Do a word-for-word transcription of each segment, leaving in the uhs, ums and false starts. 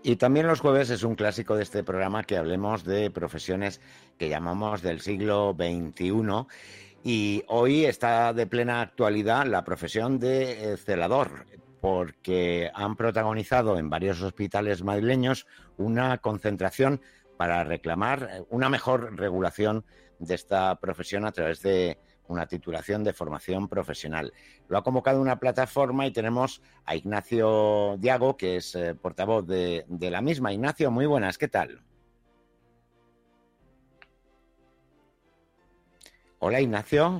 Y también los jueves es un clásico de este programa que hablemos de profesiones que llamamos del siglo veintiuno. Y hoy está de plena actualidad la profesión de eh, celador, porque han protagonizado en varios hospitales madrileños una concentración para reclamar una mejor regulación de esta profesión a través de una titulación de formación profesional. Lo ha convocado una plataforma y tenemos a Ignacio Diago, que es eh, portavoz de, de la misma. Ignacio, muy buenas, ¿qué tal? Hola, Ignacio.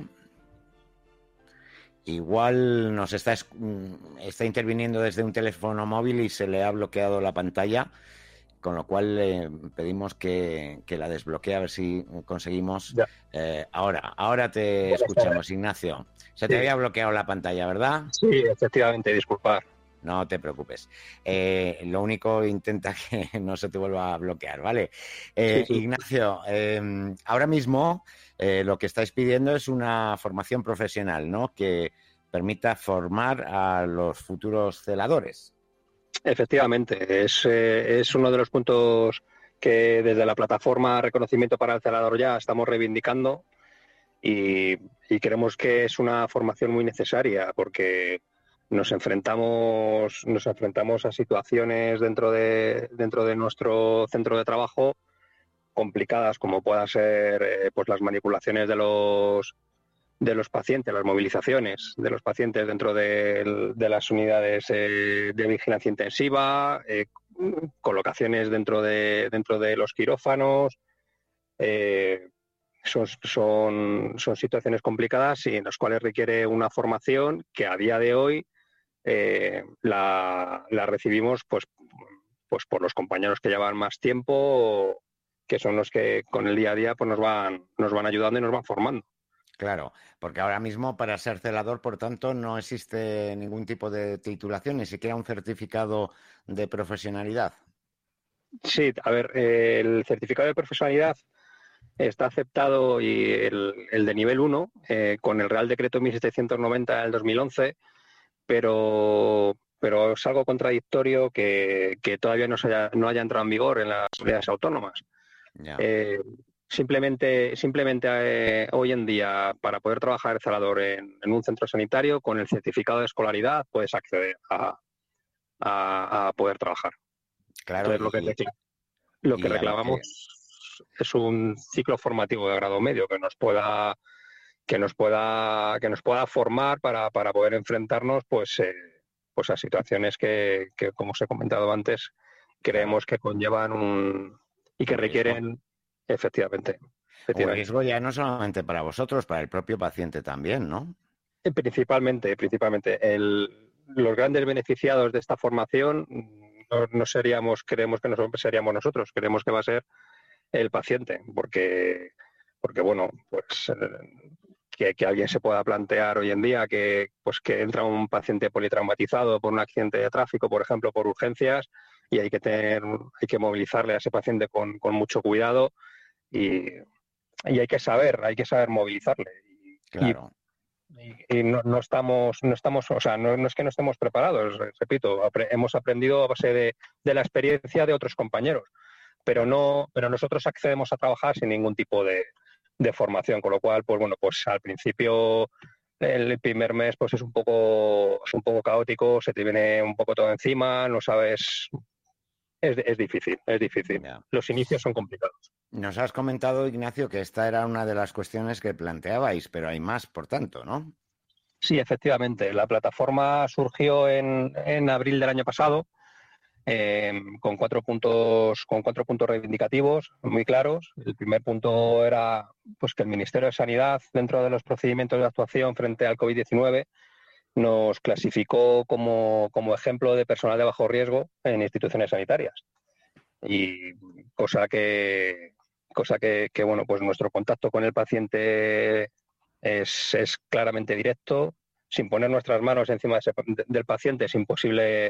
Igual nos está, está interviniendo desde un teléfono móvil y se le ha bloqueado la pantalla, con lo cual eh, pedimos que, que la desbloquee a ver si conseguimos. Eh, ahora, ahora te Buenas escuchamos, tardes. Ignacio. Se te sí. había bloqueado la pantalla, ¿verdad? Sí, efectivamente, disculpar. No te preocupes. Eh, lo único, intenta que no se te vuelva a bloquear, ¿vale? Eh, sí, sí. Ignacio, eh, ahora mismo eh, lo que estáis pidiendo es una formación profesional, ¿no? Que permita formar a los futuros celadores. Efectivamente, es, eh, es uno de los puntos que desde la plataforma Reconocimiento para el Celador Ya estamos reivindicando y, y creemos que es una formación muy necesaria porque nos enfrentamos, nos enfrentamos a situaciones dentro de, dentro de nuestro centro de trabajo complicadas, como puedan ser eh, pues las manipulaciones de los de los pacientes, las movilizaciones de los pacientes dentro de, de las unidades eh, de vigilancia intensiva, eh, colocaciones dentro de dentro de los quirófanos. Eh, son, son, son situaciones complicadas y en las cuales requiere una formación que a día de hoy eh, la, la recibimos pues, pues por los compañeros que llevan más tiempo, que son los que con el día a día pues nos van, nos van ayudando y nos van formando. Claro, porque ahora mismo para ser celador, por tanto, no existe ningún tipo de titulación, ni siquiera un certificado de profesionalidad. Sí, a ver, eh, el certificado de profesionalidad está aceptado y el, el de nivel uno eh, con el Real Decreto mil setecientos noventa del dos mil once, pero, pero es algo contradictorio que, que todavía no, se haya, no haya entrado en vigor en las comunidades autónomas. Yeah. Eh, simplemente simplemente eh, hoy en día, para poder trabajar de celador en, en un centro sanitario, con el certificado de escolaridad puedes acceder a, a, a poder trabajar. Claro, Entonces, lo que, y, reclam- lo que y a lo reclamamos que... es un ciclo formativo de grado medio que nos pueda que nos pueda que nos pueda formar para, para poder enfrentarnos pues eh, pues a situaciones que, que, como os he comentado antes, creemos claro. que conllevan un y que un requieren riesgo. efectivamente, efectivamente un riesgo ya no solamente para vosotros, para el propio paciente también, ¿no? Principalmente, principalmente el, los grandes beneficiados de esta formación no, no seríamos, creemos que no seríamos nosotros, creemos que va a ser el paciente, porque, porque bueno, pues que, que alguien se pueda plantear hoy en día que, pues que entra un paciente politraumatizado por un accidente de tráfico, por ejemplo, por urgencias, y hay que tener, hay que movilizarle a ese paciente con, con mucho cuidado y, y hay que saber, hay que saber movilizarle. Y, Claro. Y, y no, no estamos, no estamos, o sea, no, no es que no estemos preparados, repito, apre, hemos aprendido a base de, de la experiencia de otros compañeros, pero no, pero nosotros accedemos a trabajar sin ningún tipo de, de formación, con lo cual, pues bueno, pues al principio el primer mes pues es un poco, es un poco caótico, se te viene un poco todo encima, no sabes, es, es difícil, es difícil. Yeah. Los inicios son complicados. Nos has comentado, Ignacio, que esta era una de las cuestiones que planteabais, pero hay más, por tanto, ¿no? Sí, efectivamente. La plataforma surgió en, en abril del año pasado eh, con cuatro puntos, con cuatro puntos reivindicativos muy claros. El primer punto era pues que el Ministerio de Sanidad, dentro de los procedimientos de actuación frente al COVID diecinueve, nos clasificó como, como ejemplo de personal de bajo riesgo en instituciones sanitarias. Y cosa que, cosa que, que bueno, pues nuestro contacto con el paciente es, es claramente directo. Sin poner nuestras manos encima de ese, de, del paciente es imposible.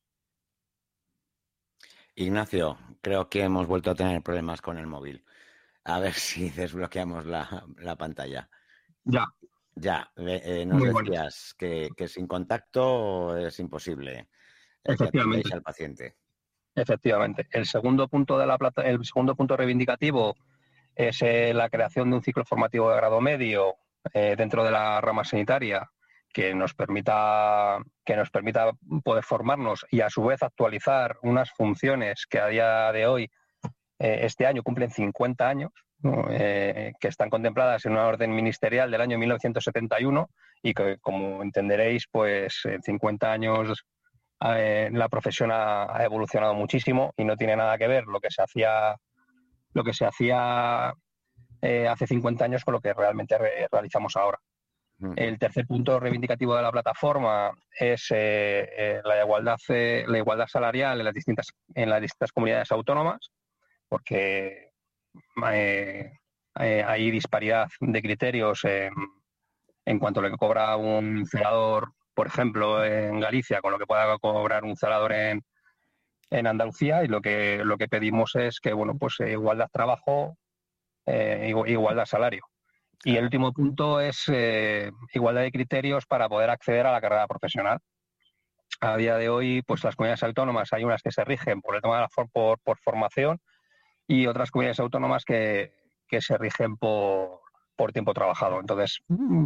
Ignacio, creo que hemos vuelto a tener problemas con el móvil. A ver si desbloqueamos la, la pantalla. Ya. Ya, eh, nos Muy decías que, que sin contacto es imposible eh, que atendéis al paciente. Efectivamente. El segundo punto de la plata, el segundo punto reivindicativo es eh, la creación de un ciclo formativo de grado medio eh, dentro de la rama sanitaria que nos permita que nos permita poder formarnos y a su vez actualizar unas funciones que a día de hoy eh, este año cumplen cincuenta años, ¿no? eh, que están contempladas en una orden ministerial del año mil novecientos setenta y uno y que, como entenderéis, pues en cincuenta años eh, la profesión ha, ha evolucionado muchísimo y no tiene nada que ver lo que se hacía lo que se hacía eh, hace cincuenta años con lo que realmente re realizamos ahora. Uh-huh. El tercer punto reivindicativo de la plataforma es eh, eh, la igualdad eh, la igualdad salarial en las distintas en las distintas comunidades autónomas, porque eh, eh, hay disparidad de criterios en, en cuanto a lo que cobra un celador, por ejemplo, en Galicia, con lo que pueda cobrar un celador en, en Andalucía, y lo que lo que pedimos es que, bueno, pues eh, igualdad trabajo, eh, igualdad salario. Y el último punto es eh, igualdad de criterios para poder acceder a la carrera profesional. A día de hoy, pues las comunidades autónomas hay unas que se rigen por el tema de la for por, por formación y otras comunidades autónomas que, que se rigen por, por tiempo trabajado. Entonces,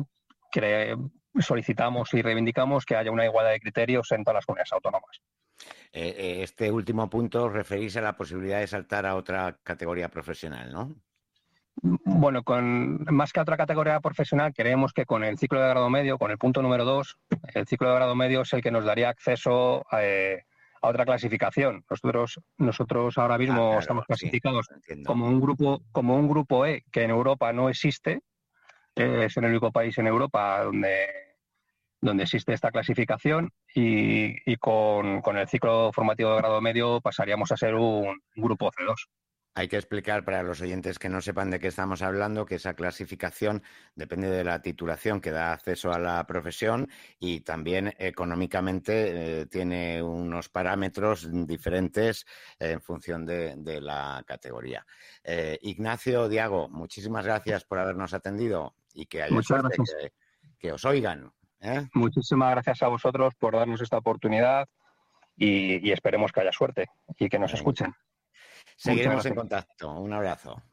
solicitamos y reivindicamos que haya una igualdad de criterios en todas las comunidades autónomas. Eh, este último punto referís a la posibilidad de saltar a otra categoría profesional, ¿no? Bueno, con más que a otra categoría profesional, creemos que con el ciclo de grado medio, con el punto número dos, el ciclo de grado medio es el que nos daría acceso a, eh, a otra clasificación. Nosotros, nosotros ahora mismo ah, claro, estamos clasificados sí, como un grupo, como un grupo E, que en Europa no existe. Eh, es el único país en Europa donde, donde existe esta clasificación, y, y con, con el ciclo formativo de grado medio pasaríamos a ser un, un grupo C dos. Hay que explicar para los oyentes que no sepan de qué estamos hablando que esa clasificación depende de la titulación que da acceso a la profesión y también económicamente eh, tiene unos parámetros diferentes eh, en función de, de la categoría. Eh, Ignacio, Diago, muchísimas gracias por habernos atendido y que haya Muchas suerte, gracias. que, que os oigan. ¿eh? Muchísimas gracias a vosotros por darnos esta oportunidad y, y esperemos que haya suerte y que nos escuchen. Seguiremos en contacto. Un abrazo.